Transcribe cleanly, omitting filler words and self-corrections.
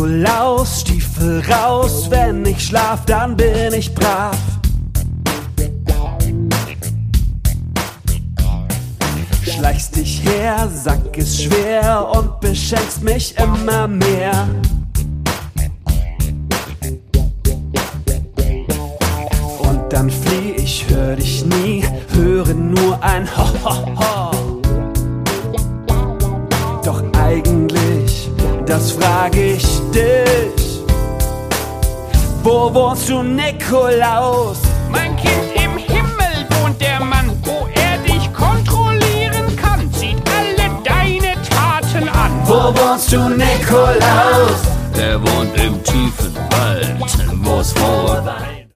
Nikolaus, Stiefel raus, wenn ich schlaf, dann bin ich brav. Schleichst dich her, Sack ist schwer und beschenkst mich immer mehr. Und dann flieh, ich hör dich nie, höre nur ein Ho, ho, ho. Doch eigentlich, das frag ich dich, wo wohnst du, Nikolaus? Mein Kind, im Himmel wohnt der Mann, wo er dich kontrollieren kann, sieht alle deine Taten an. Wo wohnst du, Nikolaus? Er wohnt im tiefen Wald, wo's wohl